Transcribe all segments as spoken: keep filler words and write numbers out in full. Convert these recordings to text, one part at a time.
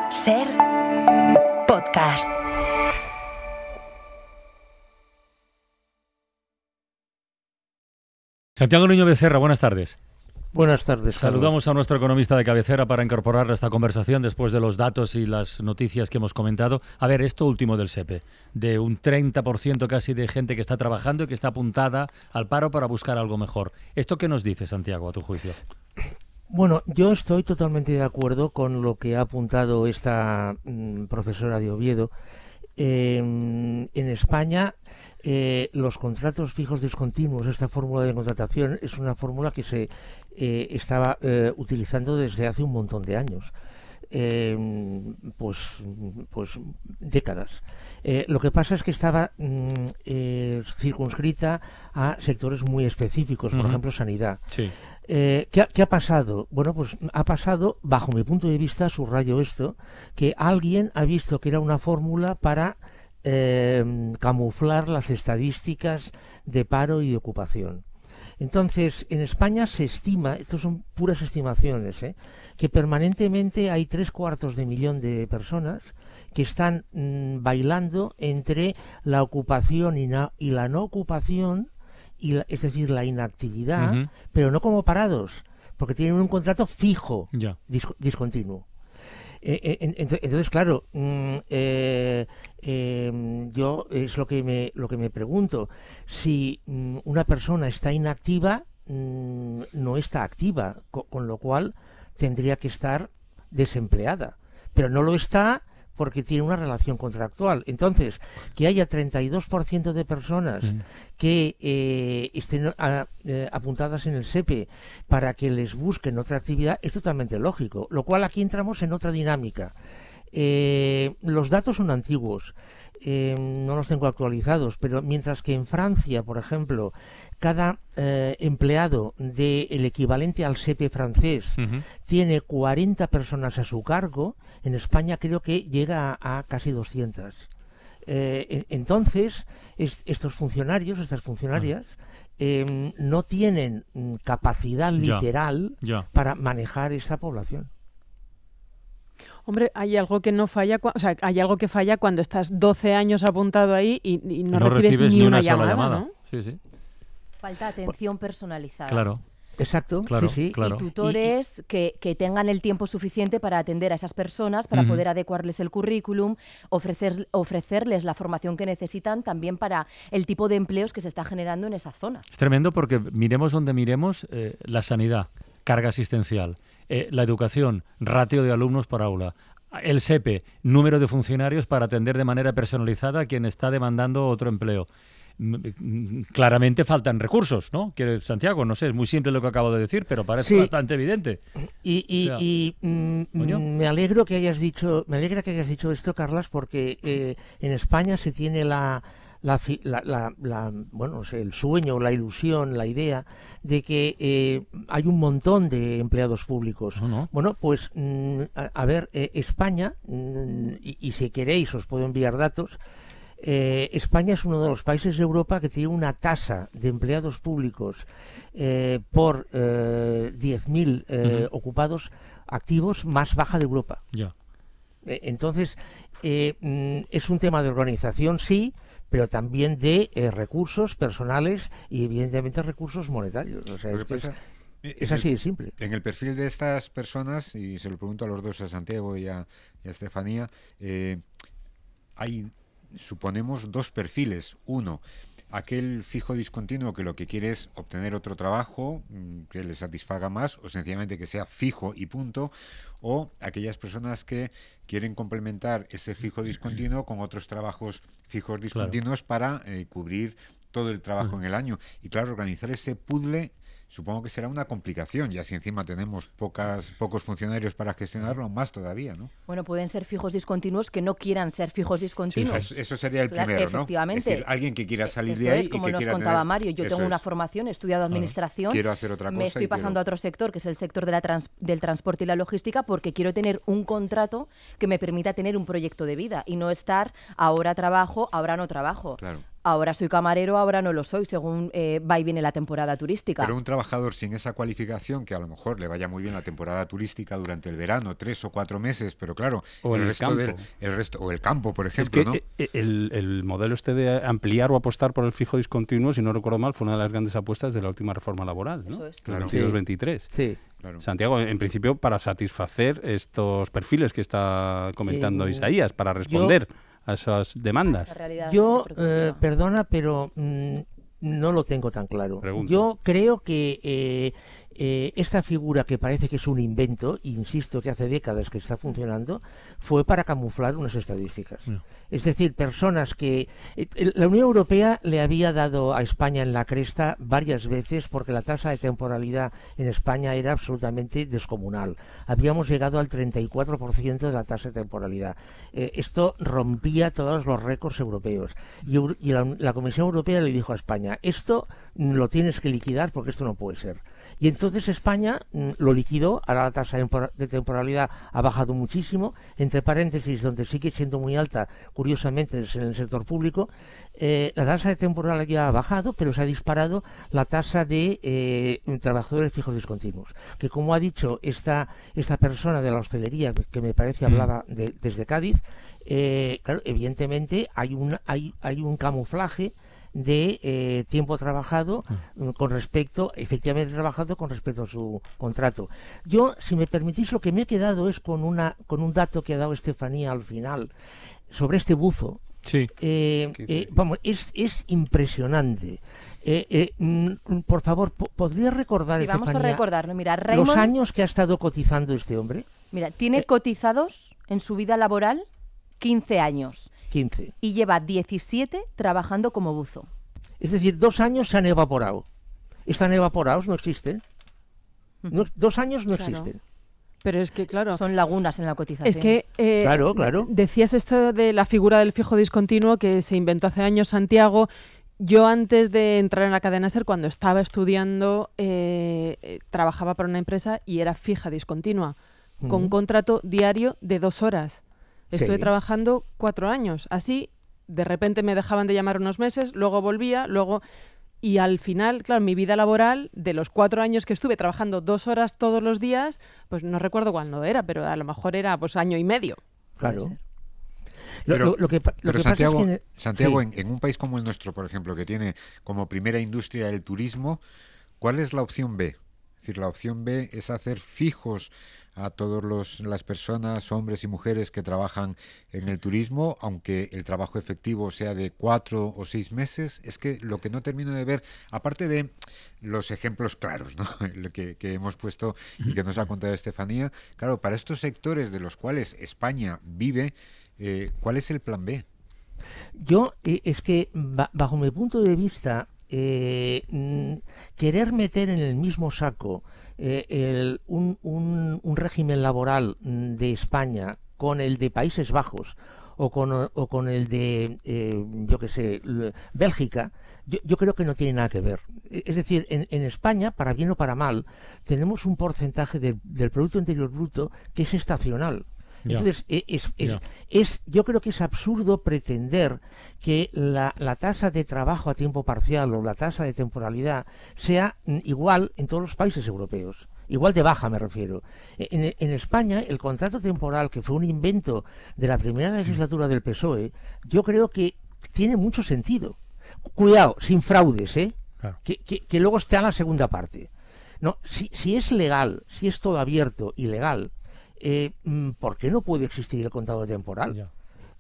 Ser podcast. Santiago Niño Becerra, buenas tardes. Buenas tardes. Saludamos a nuestro economista de cabecera para incorporar a esta conversación después de los datos y las noticias que hemos comentado. A ver, esto último del S E P E, de un treinta por ciento casi de gente que está trabajando y que está apuntada al paro para buscar algo mejor. ¿Esto qué nos dice, Santiago, a tu juicio? Bueno, yo estoy totalmente de acuerdo con lo que ha apuntado esta mm, profesora de Oviedo. Eh, en España, eh, los contratos fijos discontinuos, esta fórmula de contratación, es una fórmula que se eh, estaba eh, utilizando desde hace un montón de años. Eh, pues, pues décadas. Eh, lo que pasa es que estaba mm, eh, circunscrita a sectores muy específicos, por uh-huh. ejemplo, sanidad. Sí. Eh, ¿qué, ha, ¿Qué ha pasado? Bueno, pues ha pasado, bajo mi punto de vista, subrayo esto, que alguien ha visto que era una fórmula para eh, camuflar las estadísticas de paro y de ocupación. Entonces, en España se estima, esto son puras estimaciones, ¿eh? que permanentemente hay tres cuartos de millón de personas que están mmm, bailando entre la ocupación y, na, y la no ocupación, y la, es decir, la inactividad, uh-huh. pero no como parados, porque tienen un contrato fijo, yeah. dis, discontinuo. Eh, eh, entonces, claro, mm, eh, eh, yo es lo que me lo que me pregunto. Si mm, una persona está inactiva, mm, no está activa, co- con lo cual tendría que estar desempleada, pero no lo está porque tiene una relación contractual. Entonces, que haya treinta y dos por ciento de personas mm. que eh, estén a, eh, apuntadas en el S E P E para que les busquen otra actividad es totalmente lógico, lo cual aquí entramos en otra dinámica. Eh, los datos son antiguos, eh, no los tengo actualizados, pero mientras que en Francia, por ejemplo, cada eh, empleado del equivalente al S E P E francés uh-huh. tiene cuarenta personas a su cargo, en España creo que llega a, a casi doscientas. Eh, entonces, es, estos funcionarios, estas funcionarias, uh-huh. eh, no tienen mm, capacidad literal ya, ya. para manejar esta población. Hombre, hay algo que no falla, o sea, hay algo que falla cuando estás doce años apuntado ahí y, y no, no recibes, recibes ni ni una, una llamada, llamada, ¿no? Sí, sí. Falta atención personalizada. Claro. Exacto, claro, sí, sí. Claro. Y tutores y, y... Que, que tengan el tiempo suficiente para atender a esas personas, para uh-huh. poder adecuarles el currículum, ofrecer, ofrecerles la formación que necesitan también para el tipo de empleos que se está generando en esa zona. Es tremendo porque miremos donde miremos, eh, la sanidad, carga asistencial, eh, la educación, ratio de alumnos por aula, el S E P E, número de funcionarios para atender de manera personalizada a quien está demandando otro empleo. Claramente faltan recursos, ¿no? Quiere Santiago, no sé, es muy simple lo que acabo de decir, pero parece sí. bastante evidente. Y, y, o sea, y mm, me alegro que hayas dicho, me alegra que hayas dicho esto, Carlas, porque eh, en España se tiene la La, la, la, la, bueno, el sueño, la ilusión, la idea de que eh, hay un montón de empleados públicos. No, no. Bueno, pues mm, a, a ver, eh, España, mm, y, y si queréis os puedo enviar datos, eh, España es uno de los países de Europa que tiene una tasa de empleados públicos eh, por eh, diez mil eh, uh-huh. ocupados activos más baja de Europa. Yeah. Eh, entonces, eh, mm, es un tema de organización, sí, pero también de eh, recursos personales y evidentemente recursos monetarios. O sea, es, que es, es así de simple. En el perfil de estas personas, y se lo pregunto a los dos, a Santiago y a, y a Estefanía, eh, hay, suponemos, dos perfiles. Uno, aquel fijo discontinuo que lo que quiere es obtener otro trabajo que le satisfaga más o sencillamente que sea fijo y punto, o aquellas personas que quieren complementar ese fijo discontinuo con otros trabajos fijos discontinuos, claro, para eh, cubrir todo el trabajo uh-huh. en el año. Y claro, organizar ese puzzle supongo que será una complicación, ya si encima tenemos pocas pocos funcionarios para gestionarlo, más todavía, ¿no? Bueno, pueden ser fijos discontinuos que no quieran ser fijos discontinuos. Sí, eso, eso sería el claro, primero, efectivamente. ¿no? Es decir, alguien que quiera salir eso de ahí es, como y que nos quiera contaba tener... Mario, yo eso tengo una es. formación, he estudiado administración, quiero hacer otra cosa me estoy pasando quiero... a otro sector, que es el sector de la trans, del transporte y la logística, porque quiero tener un contrato que me permita tener un proyecto de vida y no estar ahora trabajo, ahora no trabajo. Claro. ahora soy camarero, ahora no lo soy, según eh, va y viene la temporada turística. Pero un trabajador sin esa cualificación, que a lo mejor le vaya muy bien la temporada turística durante el verano, tres o cuatro meses, pero claro, o el, el resto campo. del el resto o el campo, por ejemplo, es que ¿no? el, el modelo este de ampliar o apostar por el fijo discontinuo, si no recuerdo mal, fue una de las grandes apuestas de la última reforma laboral, ¿no? Eso es. Claro. veintidós veintitrés. Sí. Claro. Santiago, en principio, para satisfacer estos perfiles que está comentando Eh, Isaías, para responder a esas demandas. Esa realidad Yo, de eh, productiva. perdona, pero mm, no lo tengo tan claro. Pregunto. Yo creo que eh, eh, esta figura, que parece que es un invento, insisto que hace décadas que está funcionando, fue para camuflar unas estadísticas. No. Es decir, personas que... eh, la Unión Europea le había dado a España en la cresta varias veces porque la tasa de temporalidad en España era absolutamente descomunal. Habíamos llegado al treinta y cuatro por ciento de la tasa de temporalidad. Eh, esto rompía todos los récords europeos. Y, Eu- y la, la Comisión Europea le dijo a España, esto mm, lo tienes que liquidar porque esto no puede ser. Y entonces España mm, lo liquidó, ahora la tasa de tempor- de temporalidad ha bajado muchísimo, entre paréntesis, donde sigue siendo muy alta, curiosamente es en el sector público, eh, la tasa de temporalidad ha bajado, pero se ha disparado la tasa de eh, trabajadores fijos discontinuos, que como ha dicho esta, esta persona de la hostelería, que me parece hablaba de- desde Cádiz, eh, claro, evidentemente hay un, hay, hay un camuflaje de eh, tiempo trabajado mm, con respecto, efectivamente trabajado con respecto a su contrato. Yo, si me permitís, lo que me he quedado es con una con un dato que ha dado Estefanía al final sobre este buzo. Sí. Eh, eh, vamos, es, es impresionante. Eh, eh, mm, por favor, po- ¿podría recordar, Sí, vamos a Estefanía, recordarlo. Mira, los Raymond, años que ha estado cotizando este hombre? mira, tiene eh, cotizados en su vida laboral quince años quince. y lleva diecisiete trabajando como buzo. Es decir, dos años se han evaporado. Están evaporados, no existen. No- dos años no Claro. existen. Pero es que, claro, Son lagunas en la cotización. es que... eh, Claro, claro. Decías esto de la figura del fijo discontinuo que se inventó hace años Santiago. Yo antes de entrar en la cadena SER, cuando estaba estudiando, eh, eh, trabajaba para una empresa y era fija discontinua, con Ujú. contrato diario de dos horas. Estuve Sí. trabajando cuatro años. Así, de repente me dejaban de llamar unos meses, luego volvía, luego... Y al final, claro, mi vida laboral, de los cuatro años que estuve trabajando dos horas todos los días, pues no recuerdo cuándo era, pero a lo mejor era pues año y medio. Claro. ser. Lo, Pero- lo- lo que, pa- lo Pero que Santiago, pasa es que... Santiago sí. en, en un país como el nuestro, por ejemplo, que tiene como primera industria el turismo, ¿cuál es la opción B? Es decir, la opción B es hacer fijos a todas las personas, hombres y mujeres que trabajan en el turismo, aunque el trabajo efectivo sea de cuatro o seis meses. Es que lo que no termino de ver, aparte de los ejemplos claros, ¿no? Lo que, que hemos puesto y que nos ha contado Estefanía, claro, para estos sectores de los cuales España vive, eh, ¿cuál es el plan B? Yo, eh, es que, ba- bajo mi punto de vista, eh, mm, querer meter en el mismo saco eh, el- un, un- un régimen laboral mm, de España con el de Países Bajos o con, o con el de, eh, yo qué sé, l- Bélgica, yo, yo creo que no tiene nada que ver. E- Es decir, en, en España, para bien o para mal, tenemos un porcentaje de- del Producto Interior Bruto que es estacional. Ya. Entonces, e- es, es, Ya. es, yo creo que es absurdo pretender que la, la tasa de trabajo a tiempo parcial o la tasa de temporalidad sea mm, igual en todos los países europeos. Igual de baja, me refiero. E- En, en España, el contrato temporal, que fue un invento de la primera legislatura del P S O E, yo creo que tiene mucho sentido. Cuidado, sin fraudes, ¿eh? Claro. Que, que, que luego está la segunda parte. No, si, si es legal, si es todo abierto y legal, eh, mm, ¿por qué no puede existir el contrato temporal? Ya.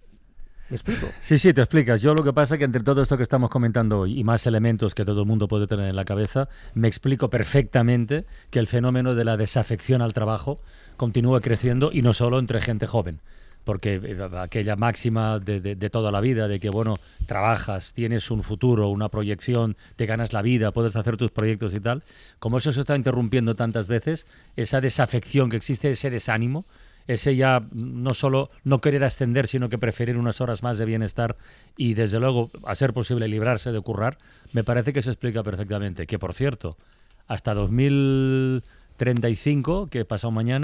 ¿Me explico? Sí, sí, te explicas. Yo lo que pasa es que entre todo esto que estamos comentando hoy y más elementos que todo el mundo puede tener en la cabeza, me explico perfectamente que el fenómeno de la desafección al trabajo continúa creciendo y no solo entre gente joven. Porque eh, aquella máxima de, de, de toda la vida de que, bueno, trabajas, tienes un futuro, una proyección, te ganas la vida, puedes hacer tus proyectos y tal, como eso se está interrumpiendo tantas veces, esa desafección que existe, ese desánimo, ese ya no solo no querer ascender, sino que preferir unas horas más de bienestar y, desde luego, a ser posible librarse de currar, me parece que se explica perfectamente. Que, por cierto, hasta dos mil treinta y cinco, que pasado mañana,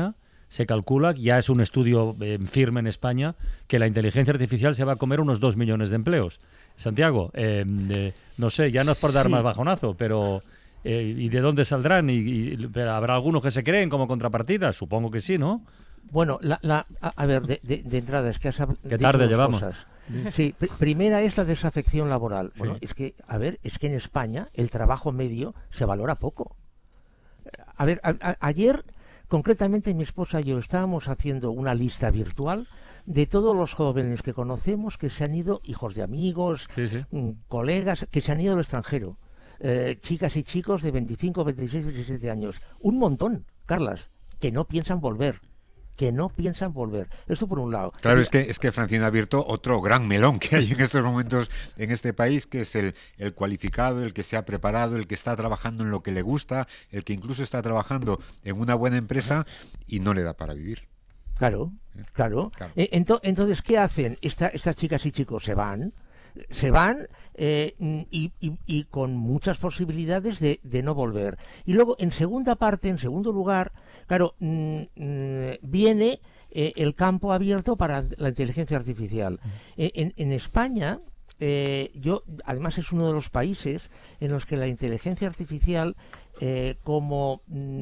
se calcula, ya es un estudio eh, firme en España, que la inteligencia artificial se va a comer unos dos millones de empleos. Santiago, eh, eh, no sé, ya no es por dar Sí. más bajonazo, pero eh, ¿y de dónde saldrán? ¿Y, y pero habrá algunos que se creen como contrapartida? Supongo que sí, ¿no? Bueno, la, la, a, a ver, de, de, de entrada, es que has hab- Qué dicho tarde dos llevamos. cosas. Sí, pr- primera es la desafección laboral. Bueno, Sí. es que, a ver, es que en España el trabajo medio se valora poco. A ver, a- a- ayer, concretamente, mi esposa y yo estábamos haciendo una lista virtual de todos los jóvenes que conocemos que se han ido, hijos de amigos, Sí, sí. mm, colegas, que se han ido al extranjero. Eh, chicas y chicos de veinticinco, veintiséis, veintisiete años. Un montón, Carlas, que no piensan volver. que no piensan volver. Eso por un lado. Claro, es que, es que Francina ha abierto otro gran melón que hay en estos momentos en este país, que es el, el cualificado, el que se ha preparado, el que está trabajando en lo que le gusta, el que incluso está trabajando en una buena empresa y no le da para vivir. Claro, claro. Claro. Eh, ento- entonces, ¿qué hacen? Esta- estas chicas y chicos se van, se van eh, y, y- y con muchas posibilidades de, de no volver. Y luego, en segunda parte, en segundo lugar, claro, mm, mm, viene eh, el campo abierto para la inteligencia artificial. Eh, en, en España, eh, yo, además es uno de los países en los que la inteligencia artificial eh, como... mm,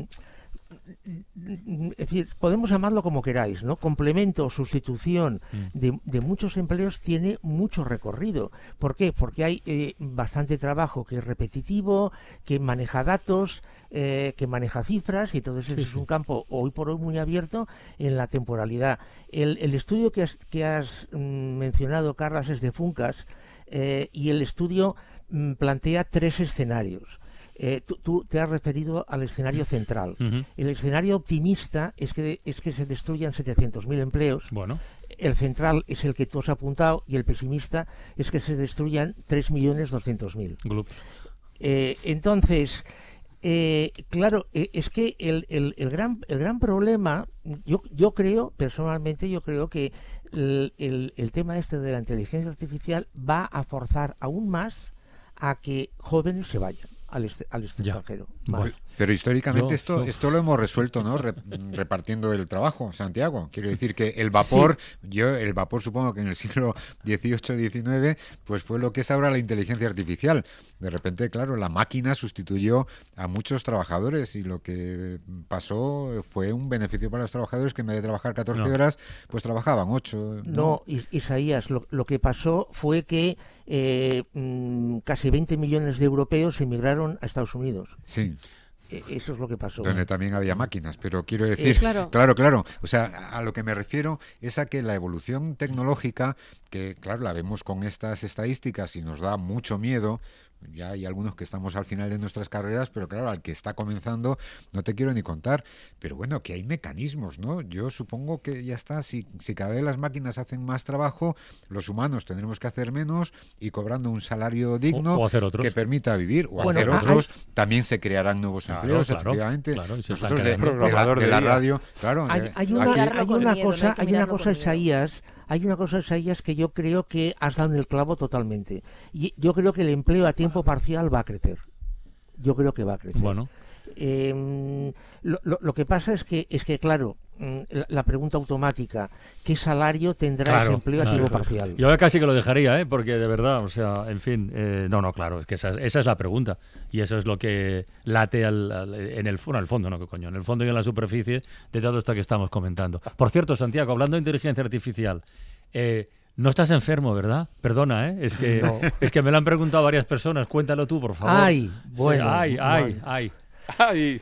es decir, podemos llamarlo como queráis, ¿no? Complemento, sustitución de, de muchos empleos tiene mucho recorrido. ¿Por qué? Porque hay eh, bastante trabajo que es repetitivo, que maneja datos, eh, que maneja cifras, y entonces ese es un campo hoy por hoy muy abierto en la temporalidad. El, el estudio que has, que has mm, mencionado, Carlas, es de Funcas, eh, y el estudio mm, plantea tres escenarios. Eh, tú, tú te has referido al escenario central. Ujú. El escenario optimista es que, es que se destruyan setecientos mil empleos. Bueno, El central es el que tú has apuntado y el pesimista es que se destruyan tres millones doscientos mil. Glup. Eh, entonces, eh, claro, eh, es que el, el, el, gran, el gran problema, yo, yo creo, personalmente, yo creo que el, el, el tema este de la inteligencia artificial va a forzar aún más a que jóvenes se vayan al, este, al extranjero. Más. Bueno. Pero históricamente Yo- esto yo- esto lo hemos resuelto, ¿no? Re- repartiendo el trabajo, Santiago. Quiero decir que el vapor, yo el vapor supongo que en el siglo dieciocho diecinueve, pues fue lo que es ahora la inteligencia artificial. De repente, claro, la máquina sustituyó a muchos trabajadores y lo que pasó fue un beneficio para los trabajadores que en vez de trabajar catorce No. horas, pues trabajaban ocho. No, Is- Isaías, lo, lo que pasó fue que eh, mm, casi veinte millones de europeos emigraron a Estados Unidos. Sí. Eh, Eso es lo que pasó. Donde también había máquinas, pero quiero decir, claro. claro, claro, o sea, a lo que me refiero es a que la evolución tecnológica, que claro, la vemos con estas estadísticas y nos da mucho miedo. Ya hay algunos que estamos al final de nuestras carreras, pero claro, al que está comenzando no te quiero ni contar. Pero bueno, que hay mecanismos, ¿no? Yo supongo que ya está, si, si cada vez las máquinas hacen más trabajo, los humanos tendremos que hacer menos y cobrando un salario digno o hacer otros. que permita vivir. O Bueno, hacer ah, otros, también se crearán nuevos Claro, empleos, claro, efectivamente. claro, y se están Nosotros de, creando. de la, Programador de de la día. radio, claro. Hay, de- hay aquí- una, Mirarlo hay con una miedo, no cosa, hay que hay una mirarlo cosa, con miedo. Isaías, hay una cosa, Isaías, que yo creo que has dado en el clavo totalmente. Y yo creo que el empleo a tiempo parcial va a crecer. Yo creo que va a crecer. Bueno, Eh, lo, lo- lo que pasa es que, es que claro, mm, la, la pregunta automática, ¿qué salario tendrá claro. ese empleo a claro. tiempo parcial? Yo casi que lo dejaría, ¿eh? Porque de verdad, o sea, en fin, eh, no, no, claro, es que esa, esa es la pregunta y eso es lo que late al, al- en el, bueno, en el fondo, no, que coño, en el fondo y en la superficie de todo esto que estamos comentando. Por cierto, Santiago, hablando de inteligencia artificial, eh, no estás enfermo, ¿verdad? Perdona, ¿eh? Es que, No. es que me lo han preguntado varias personas. Cuéntalo tú, por favor. Ay, Sí, bueno. ay, ay, bueno. ay. Ay,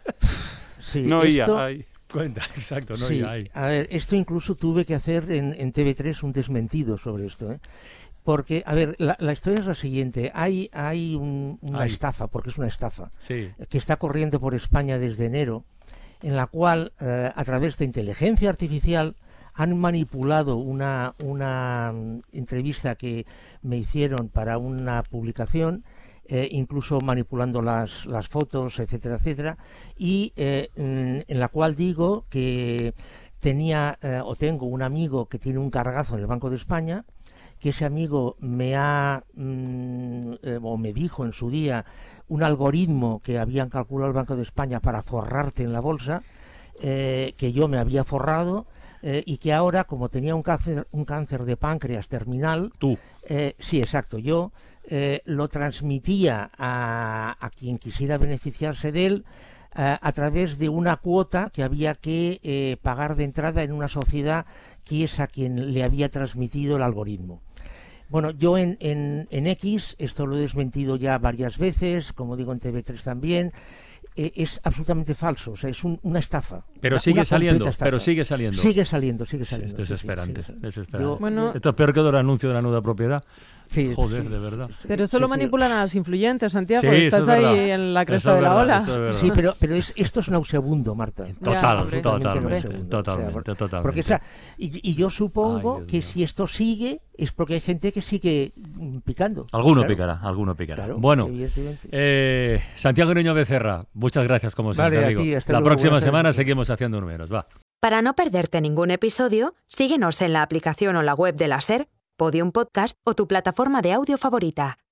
Sí, no esto- oía, ay. Cuenta, exacto, no sí, y ay. a ver, esto incluso tuve que hacer en, en T V tres un desmentido sobre esto, ¿eh? Porque, a ver, la, la historia es la siguiente. Hay, hay un- una Ay. estafa, porque es una estafa, Sí. que está corriendo por España desde enero, en la cual, eh, a través de inteligencia artificial, han manipulado una, una mm, entrevista que me hicieron para una publicación, eh, incluso manipulando las, las fotos, etcétera, etcétera, y eh, mm, en la cual digo que tenía eh, o tengo un amigo que tiene un cargazo en el Banco de España, que ese amigo me ha mm, eh, o me dijo en su día un algoritmo que habían calculado el Banco de España para forrarte en la bolsa, eh, que yo me había forrado eh, y que ahora, como tenía un cáncer, un cáncer de páncreas terminal, Tú. eh, sí, exacto, yo eh, lo transmitía a, a quien quisiera beneficiarse de él eh, a través de una cuota que había que eh, pagar de entrada en una sociedad que es a quien le había transmitido el algoritmo. Bueno, yo en, en, en X, esto lo he desmentido ya varias veces, como digo en T V tres también, eh, es absolutamente falso, o sea, es un, una estafa. Pero una, sigue una saliendo, estafa. pero sigue saliendo. Sigue saliendo, sigue Sí, saliendo. es sí, desesperante, sí, sí, sí. desesperante. Yo- Bueno, Esto es peor que el anuncio de la nuda propiedad. Sí, Joder, sí, de verdad. sí, Pero solo sí, sí. manipulan a los influyentes, Santiago. Sí, eso Estás es ahí verdad. en la Eso cresta es de la verdad, ola. eso es verdad. Sí, pero, pero es, esto es nauseabundo, Marta. Total, hombre. totalmente, nauseabundo, totalmente, o sea, totalmente. Porque, o sea, y, y yo supongo Ay, Dios que mío. si esto sigue es porque hay gente que sigue mm, picando. Alguno Claro, picará, alguno picará. claro, Bueno, evidentemente. eh, Santiago Niño Becerra, muchas gracias como siempre, Vale, a amigo. ti, hasta La luego, próxima buenas semana tardes. seguimos haciendo números, va. Para no perderte ningún episodio, síguenos en la aplicación o la web de la SER, Podium Podcast o tu plataforma de audio favorita.